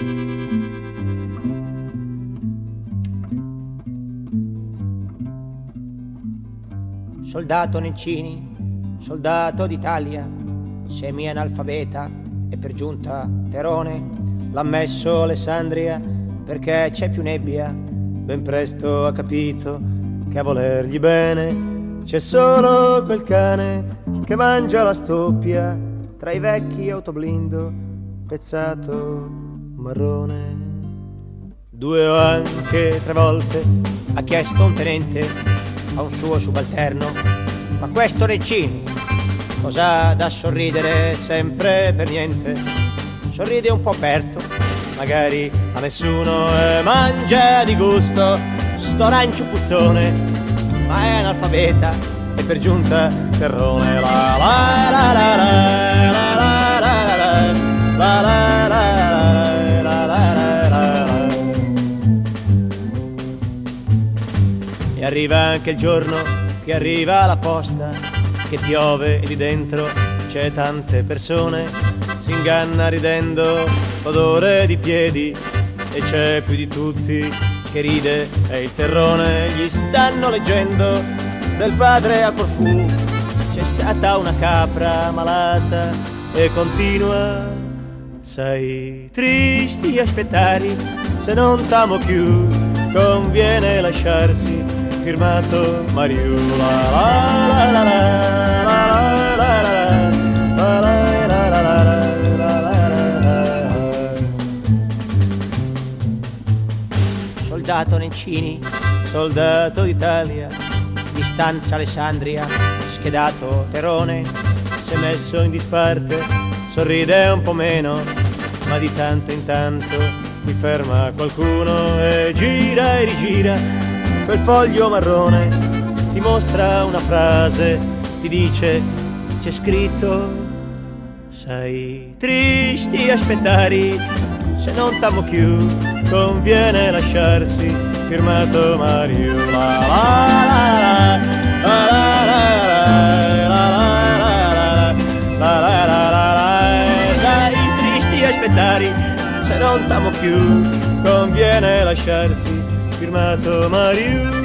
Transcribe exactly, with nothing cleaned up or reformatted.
Soldato Nencini, soldato d'Italia, semi-analfabeta e per giunta terone, l'ha messo Alessandria perché c'è più nebbia. Ben presto ha capito che a volergli bene c'è solo quel cane che mangia la stoppia tra i vecchi autoblindo pezzato marrone. Due o anche tre volte ha chiesto un tenente a un suo subalterno: ma questo Nencini cosa da sorridere sempre per niente? Sorride un po' aperto, magari a nessuno, e mangia di gusto sto rancio puzzone, ma è analfabeta e per giunta terrone. La la la la la la la la la la la. E arriva anche il giorno che arriva la posta, che piove e lì dentro c'è tante persone. Si inganna ridendo odore di piedi e c'è più di tutti che ride, è il terrone. Gli stanno leggendo del padre a Corfù: c'è stata una capra malata e continua. Sai, tristi aspettare, se non t'amo più, conviene lasciarsi. Firmato Mariù. La la la la la la la. Soldato Nencini, soldato d'Italia, distanza Alessandria, schedato terone, si è messo in disparte, sorride un po' meno, ma di tanto in tanto ti ferma qualcuno e gira e rigira quel foglio marrone, ti mostra una frase, ti dice c'è scritto: sai, tristi aspettare, se non t'amo più, conviene lasciarsi. Firmato Mario. La la la la. Sai, tristi aspettare, se non t'amo più, conviene lasciarsi. Firmato Mario.